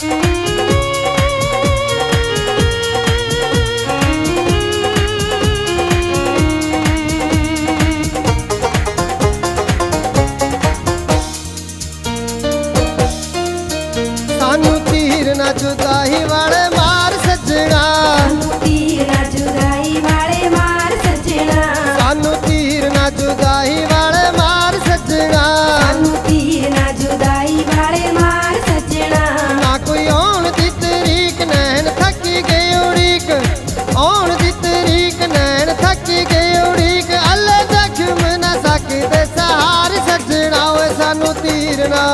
जुदाई वाले मार सजना, तीर ना जुदाई वाले मार सजना, सानू तीर ना जुदाई वाले मार सजना, तीर ना जुदाई वाले मार सजना। ना कोई आउण दी तरीक नैन थकी गई उड़ीक, आउण दी तरीक नैन थकी गई उड़ीक, अल्ले जख्म ना सकदे सहार सजना, ओए सानू तीर ना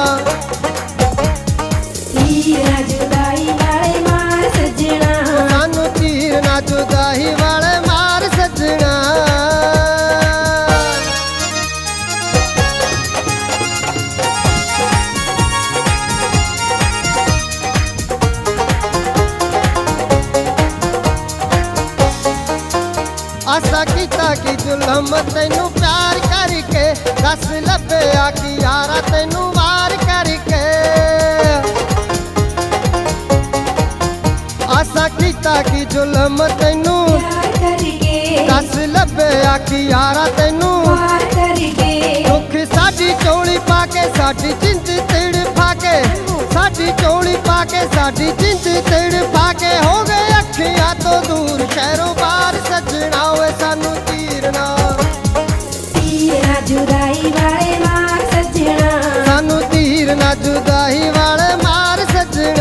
जुदाई वाले मार सजना, सानू तीर ना जुदाई वाले मार सजना। आसा कीता कि जुल्म तैनू प्यार करके, दस लभे आखी यारा तैनू वार करके, आसा कीता कि जुल्म तैनू दस लभे आखी यारा तैनू मार करके, दुख साडी चोली पाके साडी जिंद तिड़ फाके, साडी चोली पाके साडी जिंद तिड़ फाके, हो गए अखियां तो दूर शहरों बाहर सजना, ओए सानू तीर ना जुदाई वाले मार सजना, सानू तीर ना जुदाई वाले मार सजना।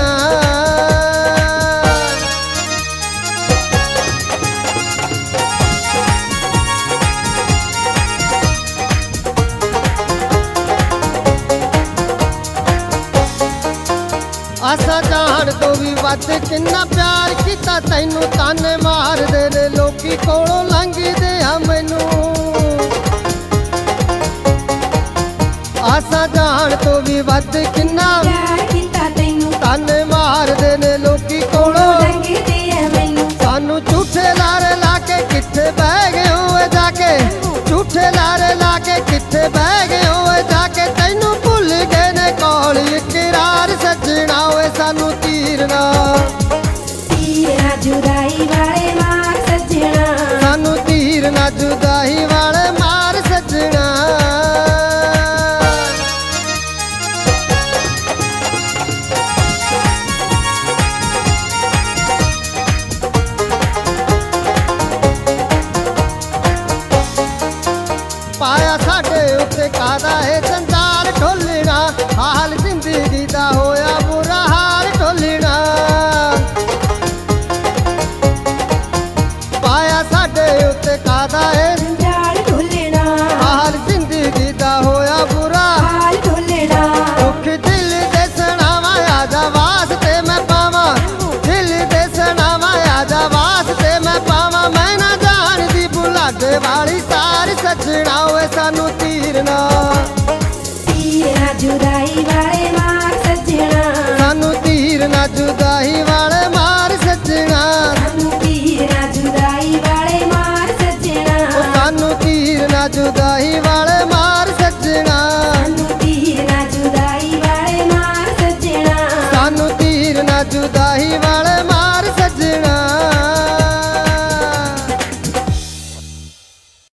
आसा जान तो भी वध किन्ना प्यार किता तैनू, ताने मार दे ने लोकी कोलों लंघदे आ मैनू, आसा जान तो भी वध किन्ना प्यार कीता तैनू, ताने मार दे ने लोकी कोलों लंघदे आ मैनू, सानू झूठे लारे लाके किथे बह गए होए जाके, झूठे लारे लाके किथे बह गए होए जाके, तैनू भुल गए ने कोल इकरार सजना, ओए सानू तीर ना जुदाई वाले मार सजना, सानू तीर ना जुदाई वाले मार सजना। पाया साडे उत्ते कादा है संसार ढोलना, हाल जिंदगी दा होया बुरा हाल ढोलना, पाया साडे उत्ते कादा है संसार ढोलना, हाल जिंदगी दा होया बुरा हाल ढोलना, दुख दिल दे सनावा आजा वास्ते मैं पावा, दिल दे सनावा आजा वास्ते मैं पावा, मैं ना जानदी बुलाडे वाली सार सजना, ओए सानू तीर ना जुदाई वाले मार सजना, सानू तीर ना जुदाई वाले मार सजना, जुदाई वाले मार सजना, सानू तीर ना जुदाई वाले मार सजना, जुदाई वाले मार सजना, सानू तीर ना जुदाई वाले